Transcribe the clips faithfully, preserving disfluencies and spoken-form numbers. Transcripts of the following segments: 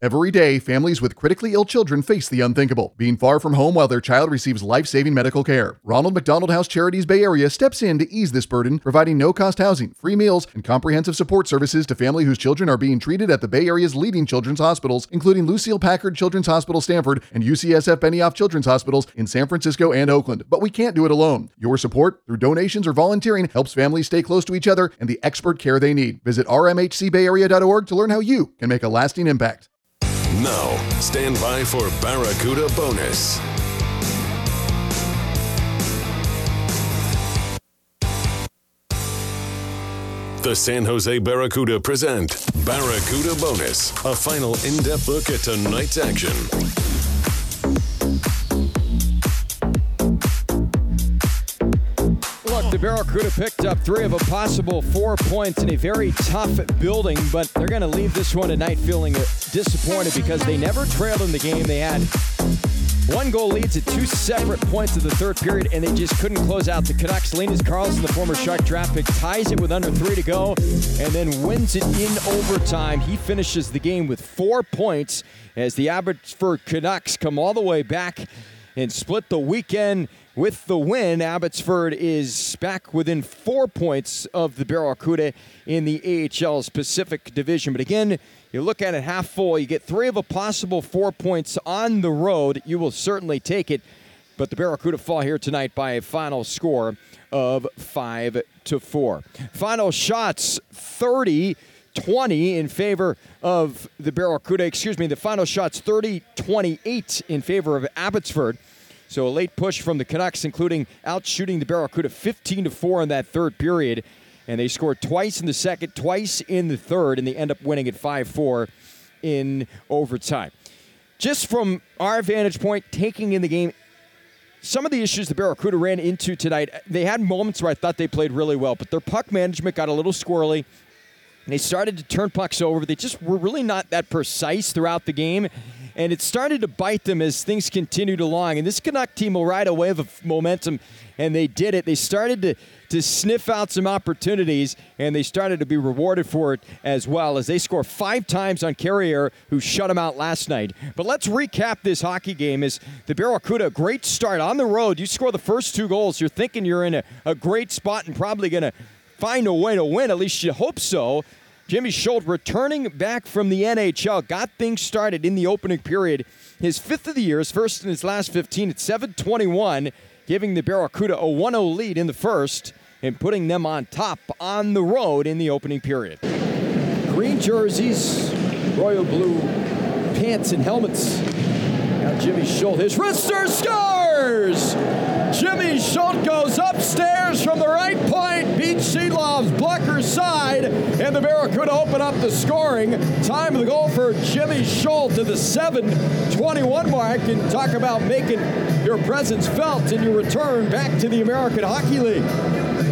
Every day, families with critically ill children face the unthinkable, being far from home while their child receives life-saving medical care. Ronald McDonald House Charities Bay Area steps in to ease this burden, providing no-cost housing, free meals, and comprehensive support services to families whose children are being treated at the Bay Area's leading children's hospitals, including Lucille Packard Children's Hospital Stanford and U C S F Benioff Children's Hospitals in San Francisco and Oakland. But we can't do it alone. Your support, through donations or volunteering, helps families stay close to each other and the expert care they need. Visit r m h c bay area dot org to learn how you can make a lasting impact. Now, stand by for Barracuda Bonus. The San Jose Barracuda present Barracuda Bonus, a final in-depth look at tonight's action. Look, the Barracuda picked up three of a possible four points in a very tough building, but they're going to leave this one tonight feeling disappointed because they never trailed in the game. They had one goal leads at two separate points of the third period, and they just couldn't close out the Canucks. Linus Karlsson, the former Shark draft pick, ties it with under three to go and then wins it in overtime. He finishes the game with four points as the Abbotsford Canucks come all the way back and split the weekend with the win. Abbotsford is back within four points of the Barracuda in the A H L's Pacific Division. But again, you look at it half full, you get three of a possible four points on the road. You will certainly take it. But the Barracuda fall here tonight by a final score of five to four. Final shots, thirty twenty in favor of the Barracuda. Excuse me, the final shots, thirty twenty-eight in favor of Abbotsford. So a late push from the Canucks, including outshooting the Barracuda fifteen to four in that third period. And they scored twice in the second, twice in the third, and they end up winning at five four in overtime. Just from our vantage point, taking in the game, some of the issues the Barracuda ran into tonight, they had moments where I thought they played really well, but their puck management got a little squirrely. They started to turn pucks over. They just were really not that precise throughout the game. And it started to bite them as things continued along. And this Canuck team will ride a wave of momentum, and they did it. They started to, to sniff out some opportunities, and they started to be rewarded for it as well as they score five times on Carrier, who shut them out last night. But let's recap this hockey game. As the Barracuda, great start on the road. You score the first two goals, you're thinking you're in a, a great spot and probably going to find a way to win. At least you hope so. Jimmy Schultz, returning back from the N H L, got things started in the opening period. His fifth of the year, his first in his last fifteen at seven twenty-one, giving the Barracuda a one oh lead in the first and putting them on top on the road in the opening period. Green jerseys, royal blue pants and helmets. Now Jimmy Schultz, his wrister scores! Jimmy Schultz goes upstairs from the right point, beats Sheelov's blocker side, and the Barracuda open up the scoring. Time of the goal for Jimmy Schultz to the seven twenty-one mark. And talk about making your presence felt in your return back to the American Hockey League.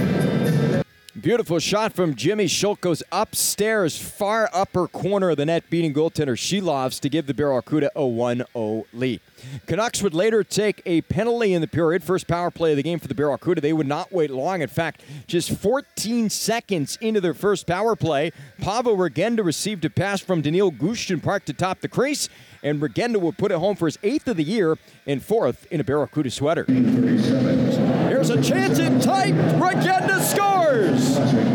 Beautiful shot from Jimmy Schultz, goes upstairs, far upper corner of the net, beating goaltender Sheelovs to give the Barracuda a one oh lead. Canucks would later take a penalty in the period. First power play of the game for the Barracuda. They would not wait long. In fact, just fourteen seconds into their first power play, Pavel Regenda received a pass from Daniil Gushchin Park to top the crease, and Regenda would put it home for his eighth of the year and fourth in a Barracuda sweater. Here's a chance in tight. Regenda scores!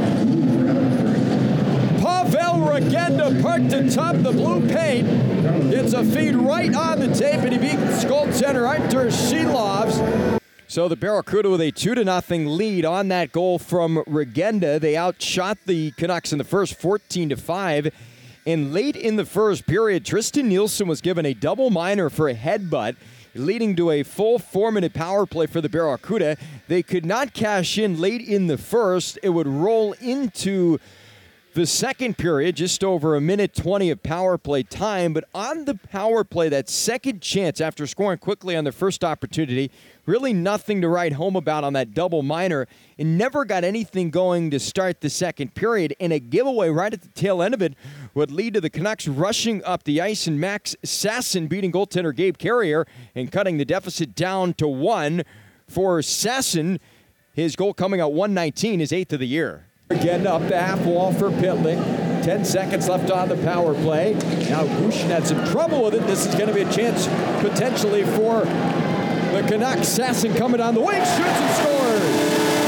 Pavel Regenda parked atop the blue paint. It's a feed right on the tape, and he beats goaltender Artur Sheelovs. So the Barracuda with a two to nothing lead on that goal from Regenda. They outshot the Canucks in the first fourteen to five. And late in the first period, Tristan Nielsen was given a double minor for a headbutt, leading to a full four-minute power play for the Barracuda. They could not cash in late in the first. It would roll into the second period, just over a minute twenty of power play time. But on the power play, that second chance after scoring quickly on their first opportunity, really nothing to write home about on that double minor, and never got anything going to start the second period. And a giveaway right at the tail end of it would lead to the Canucks rushing up the ice and Max Sasson beating goaltender Gabe Carrier and cutting the deficit down to one for Sasson. His goal coming out one nineteen, his eighth of the year. Again up the half wall for Pitlick. ten seconds left on the power play. Now Gushin had some trouble with it. This is going to be a chance potentially for the Canucks. Sasson coming down the wing, shoots and scores.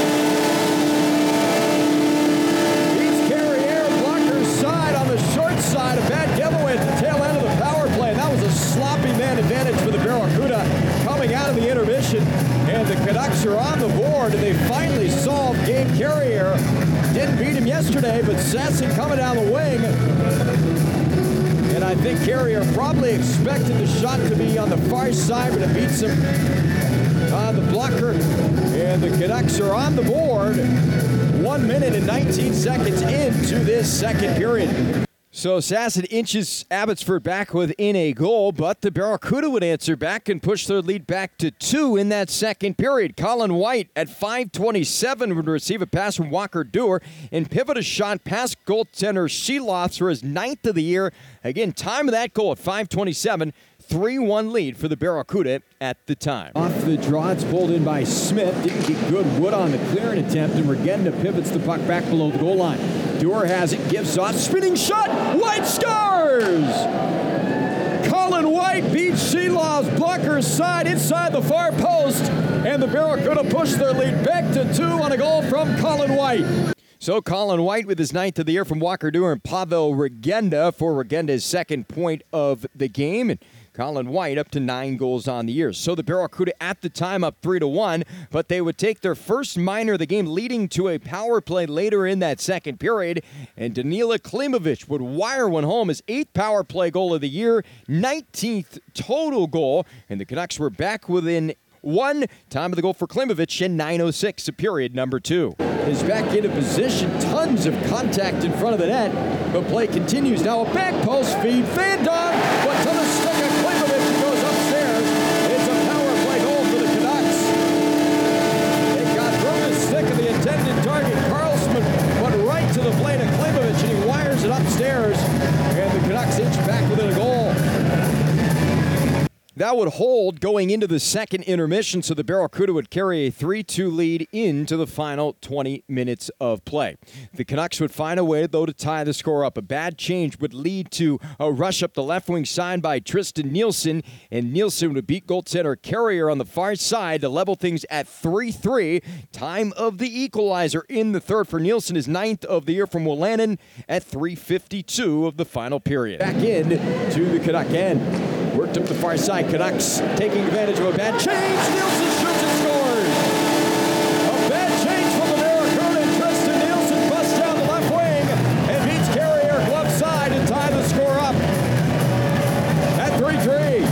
Beats Carrier, blocker's side on the short side. A bad giveaway at the tail end of the power play. That was a sloppy man advantage for the Barracuda coming out of the intermission. And the Canucks are on the board, and they finally solved Gabe Carrier. Didn't beat him yesterday, but Sasson coming down the wing. And I think Carrier probably expected the shot to be on the far side, but it beats him on the blocker. And the Canucks are on the board. One minute and nineteen seconds into this second period. So Sasson inches Abbotsford back within a goal, but the Barracuda would answer back and push their lead back to two in that second period. Colin White at five twenty-seven would receive a pass from Walker Duehr and pivot a shot past goaltender Sheloff for his ninth of the year. Again, time of that goal at five twenty-seven. three one lead for the Barracuda at the time. Off the draw, it's pulled in by Smith. Didn't get good wood on the clearing attempt, and Regenda pivots the puck back below the goal line. Duehr has it, gives off, spinning shot, White scores! Colin White beats Sheloff's blocker's side inside the far post, and the Barracuda push their lead back to two on a goal from Colin White. So Colin White with his ninth of the year from Walker Duehr and Pavel Regenda for Regenda's second point of the game. And Colin White up to nine goals on the year. So the Barracuda at the time up three to one, but they would take their first minor of the game, leading to a power play later in that second period. And Danila Klimovich would wire one home, his eighth power play goal of the year, nineteenth total goal. And the Canucks were back within one. Time of the goal for Klimovich in nine oh six of period number two. Is back into position. Tons of contact in front of the net. But play continues. Now a back post feed. Van Donk. But to the stick of Klimovich. He goes upstairs. It's a power play goal for the Canucks. They got from the stick of the intended target, Karlsson, but right to the blade of Klimovich, and he wires it upstairs. And the Canucks inch back within a goal. That would hold going into the second intermission, so the Barracuda would carry a three two lead into the final twenty minutes of play. The Canucks would find a way, though, to tie the score up. A bad change would lead to a rush up the left wing side by Tristan Nielsen, and Nielsen would beat goaltender Carrier on the far side to level things at three three. Time of the equalizer in the third for Nielsen, his ninth of the year from Wolanin at three fifty-two of the final period. Back in to the Canuck end. Worked up the far side. Canucks taking advantage of a bad change. Nielsen shoots and scores. A bad change from the Barracuda. Tristan Nielsen busts down the left wing and beats Carrier glove side and tie the score up at three three.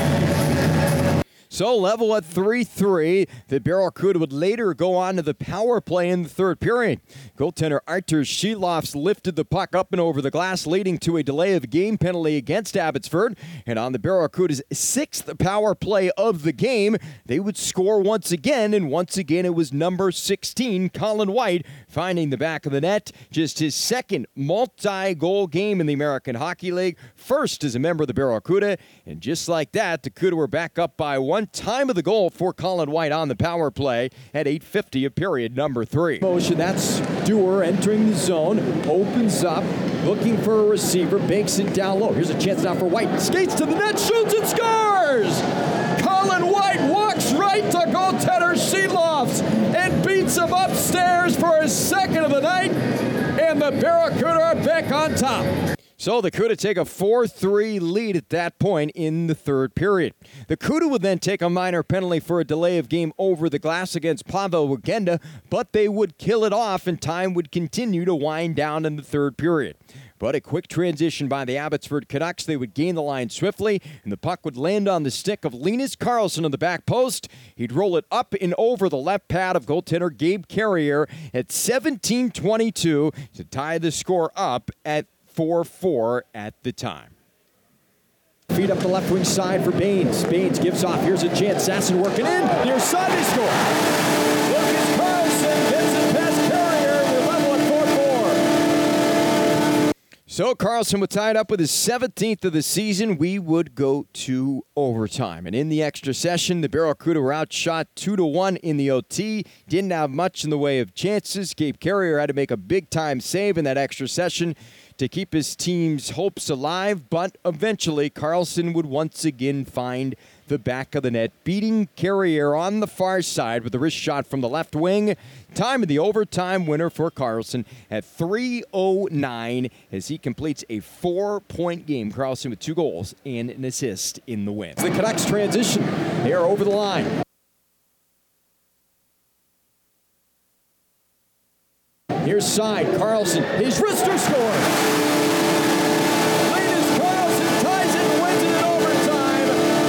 So level at three three. The Barracuda would later go on to the power play in the third period. Goaltender Artur Sheloff lifted the puck up and over the glass, leading to a delay of game penalty against Abbotsford. And on the Barracuda's sixth power play of the game, they would score once again. And once again, it was number sixteen, Colin White, finding the back of the net. Just his second multi-goal game in the American Hockey League. First as a member of the Barracuda. And just like that, the Cuda were back up by one. Time of the goal for Colin White on the power play at eight fifty of period number three. Motion, that's Duehr entering the zone, opens up, looking for a receiver, banks it down low. Here's a chance now for White. Skates to the net, shoots and scores! Colin White walks right to goaltender Sheloff and beats him upstairs for his second of the night, and the Barracuda are back on top. So the Cuda take a four three lead at that point in the third period. The Cuda would then take a minor penalty for a delay of game over the glass against Pavel Regenda, but they would kill it off and time would continue to wind down in the third period. But a quick transition by the Abbotsford Canucks. They would gain the line swiftly, and the puck would land on the stick of Linus Karlsson on the back post. He'd roll it up and over the left pad of goaltender Gabe Carrier at seventeen twenty-two to tie the score up at four four at the time. Feed up the left wing side for Baines. Baines gives off. Here's a chance. Sasson working in. Near side, they score. Lucas Karlsson gets it past Carrier. We're level at four four. So Karlsson would tie it up with his seventeenth of the season. We would go to overtime. And in the extra session, the Barracuda were outshot two to one in the O T. Didn't have much in the way of chances. Gabe Carrier had to make a big-time save in that extra session to keep his team's hopes alive, but eventually Carlson would once again find the back of the net, beating Carrier on the far side with a wrist shot from the left wing. Time of the overtime winner for Carlson at three oh nine as he completes a four-point game. Carlson with two goals and an assist in the win. The Canucks transition. They are over the line. Here's side, Carlson, his wrister scores! Linus Carlson ties it and wins it in overtime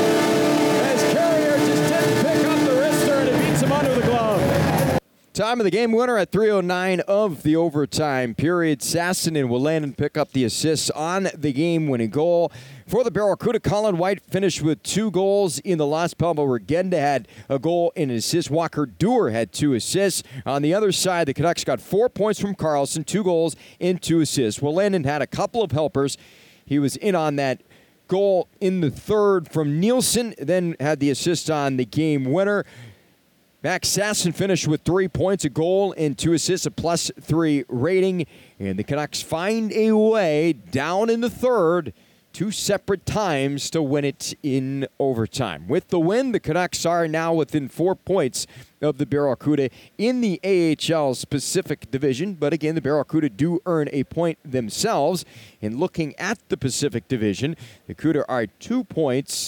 as Carrier just didn't pick up the wrister and it beats him under the glove. Time of the game winner at three oh nine of the overtime period. Sasson and Wolanin pick up the assists on the game-winning goal. For the Barracuda, Colin White finished with two goals in the loss. Pavel Regenda had a goal and an assist. Walker Duehr had two assists. On the other side, the Canucks got four points from Carlson, two goals and two assists. Wolanin had a couple of helpers. He was in on that goal in the third from Nielsen, then had the assist on the game winner. Max Sasson finished with three points, a goal, and two assists, a plus three rating. And the Canucks find a way down in the third two separate times to win it in overtime. With the win, the Canucks are now within four points of the Barracuda in the A H L's Pacific Division. But again, the Barracuda do earn a point themselves. And looking at the Pacific Division, the Cuda are two points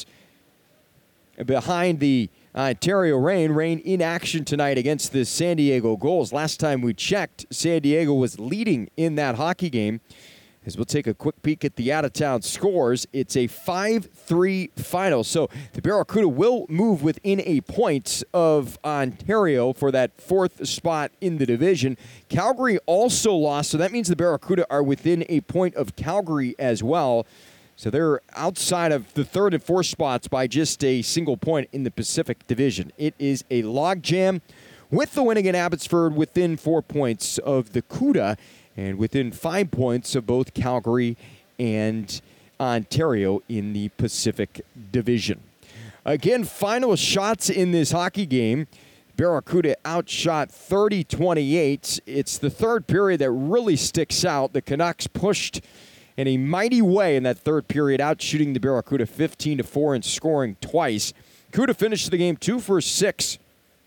behind the Ontario Reign. Reign in action tonight against the San Diego Gulls. Last time we checked, San Diego was leading in that hockey game. As we'll take a quick peek at the out-of-town scores, it's a five three final. So the Barracuda will move within a point of Ontario for that fourth spot in the division. Calgary also lost, so that means the Barracuda are within a point of Calgary as well. So they're outside of the third and fourth spots by just a single point in the Pacific Division. It is a logjam with the win against Abbotsford within four points of the Cuda and within five points of both Calgary and Ontario in the Pacific Division. Again, final shots in this hockey game. Barracuda outshot thirty twenty-eight. It's the third period that really sticks out. The Canucks pushed in a mighty way in that third period, outshooting the Barracuda fifteen to four and scoring twice. Cuda finished the game two for six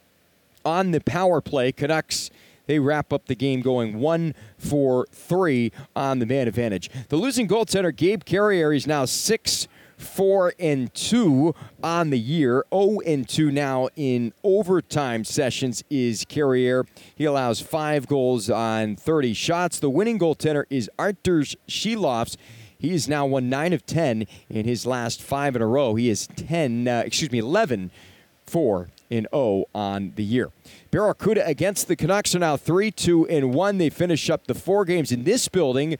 on the power play. Canucks, they wrap up the game going one for three on the man advantage. The losing goaltender, Gabe Carrier, is now six, four, and two on the year. oh and two now in overtime sessions is Carrier. He allows five goals on thirty shots. The winning goaltender is Arturs Shilovs. He is now won nine of ten in his last five in a row. He is ten, uh, excuse me, eleven, four, and oh on the year. Barracuda against the Canucks are now three, two, and one. They finish up the four games in this building,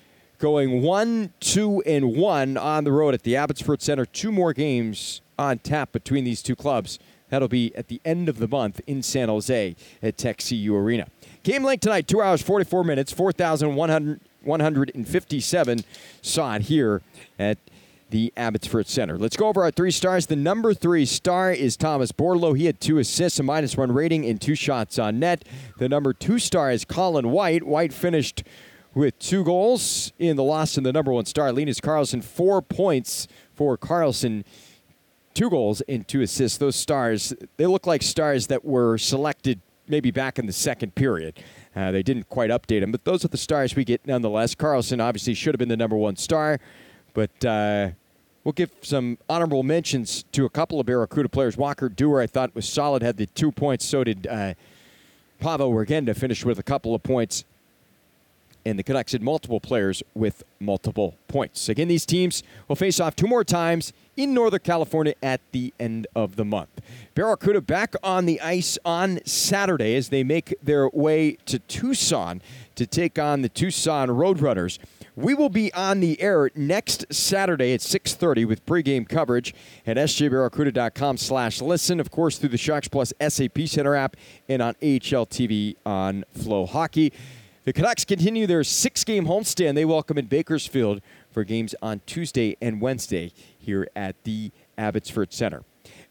going one, two, and one on the road at the Abbotsford Center. Two more games on tap between these two clubs. That'll be at the end of the month in San Jose at Tech C U Arena. Game length tonight, two hours, forty-four minutes, four thousand one hundred fifty-seven saw it here at the Abbotsford Center. Let's go over our three stars. The number three star is Thomas Bordeleau. He had two assists, a minus one rating, and two shots on net. The number two star is Colin White. White finished with two goals in the loss, and the number one star, Linus Carlson, four points for Carlson. Two goals and two assists. Those stars, they look like stars that were selected maybe back in the second period. Uh, they didn't quite update them, but those are the stars we get nonetheless. Carlson obviously should have been the number one star, but uh, we'll give some honorable mentions to a couple of Barracuda players. Walker Duehr, I thought, was solid, had the two points. So did uh, Pavel Regenda, finished with a couple of points. And the Canucks had multiple players with multiple points. Again, these teams will face off two more times in Northern California at the end of the month. Barracuda back on the ice on Saturday as they make their way to Tucson to take on the Tucson Roadrunners. We will be on the air next Saturday at six thirty with pregame coverage at s j barracuda dot com slash listen, of course, through the Sharks Plus S A P Center app and on A H L T V on Flow Hockey. The Canucks continue their six-game homestand. They welcome in Bakersfield for games on Tuesday and Wednesday here at the Abbotsford Center.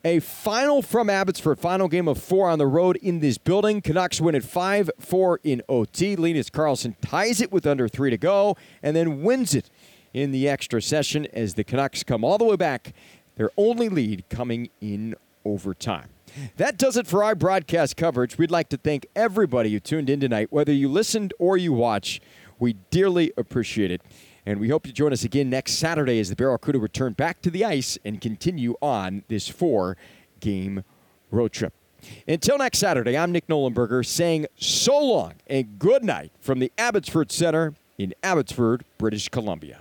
A final from Abbotsford. Final game of four on the road in this building. Canucks win at five four in O T. Linus Karlsson ties it with under three to go and then wins it in the extra session as the Canucks come all the way back. Their only lead coming in overtime. That does it for our broadcast coverage. We'd like to thank everybody who tuned in tonight, whether you listened or you watched. We dearly appreciate it. And we hope you join us again next Saturday as the Barracuda return back to the ice and continue on this four-game road trip. Until next Saturday, I'm Nick Nolenberger saying so long and good night from the Abbotsford Center in Abbotsford, British Columbia.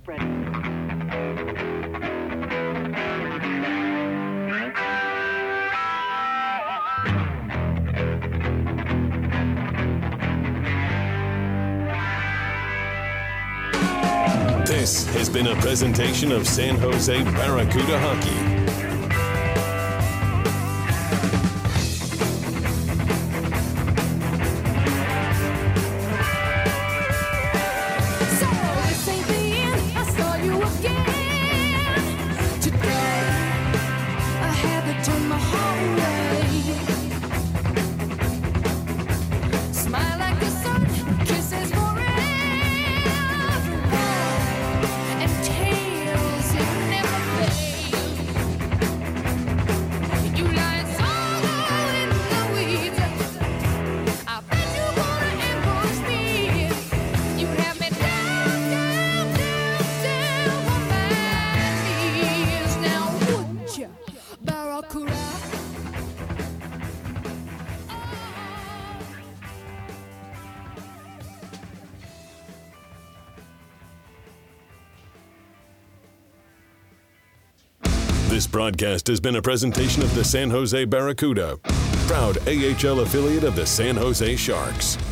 This has been a presentation of San Jose Barracuda Hockey. This broadcast has been a presentation of the San Jose Barracuda, proud A H L affiliate of the San Jose Sharks.